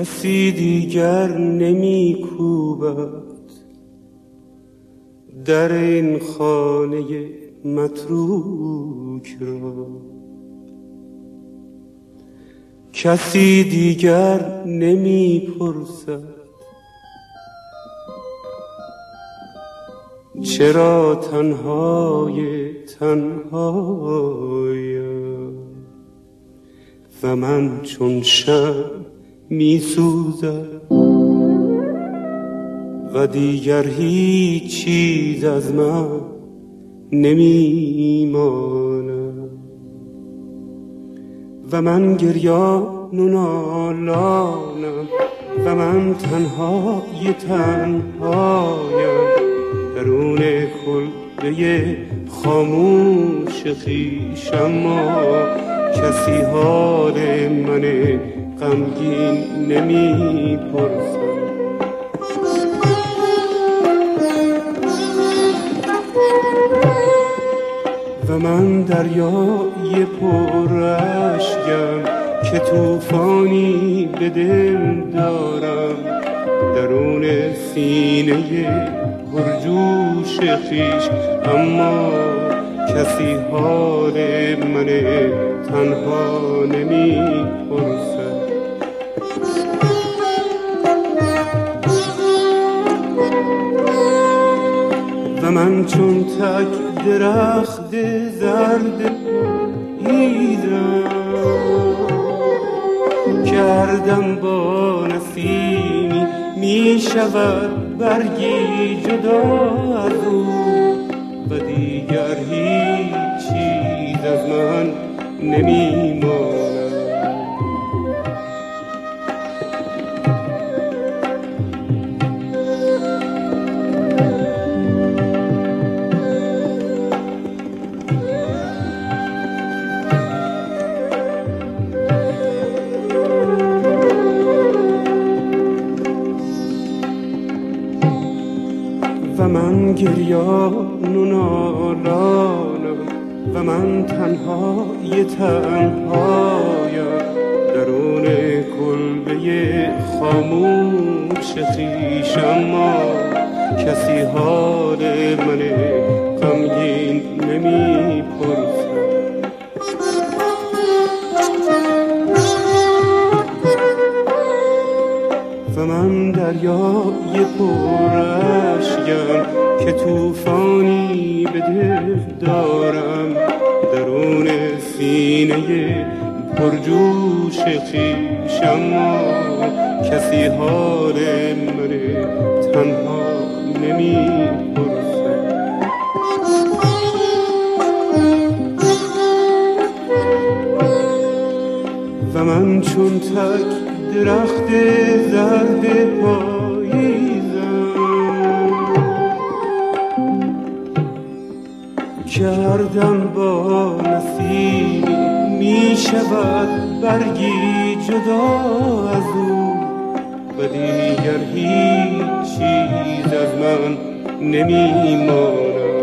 کسی دیگر نمی کوبد در این خانه متروک را، کسی دیگر نمی پرسد چرا تنهای تنهایم و من چون شمع می سوزم و دیگر هیچ چیز از من نمی ماند و من گریان و نالانم و من تنهای تنهایم درون کلبه خاموش خویش، اما کسی حال من غمگین نمی پرسد و من دریای پر اشکم که طوفانی به دل دارم درون سینه پرجوش خویش، اما کسی حال من تنها نمی پرسد و من چون تک درخت زرد پاییزم کردم با نسیمی می شود برگی جدا از او و دیگر هیچ چیز از من نمی ماند و من گریان و نالانم و من تنهای تنهایم درون کلبه خاموش خویش، اما کسی حال من غمگین نمی پرسد و من دریای پر اشکم که طوفانی به دل دارم درون سینه پرجوش خویش، اما کسی حال من تنها نمی پرسد و من چون تک درخت زرد پاییزم کردم با نسیمی می شود برگی جدا از او و دیگر هیچ چیز از من نمی ماند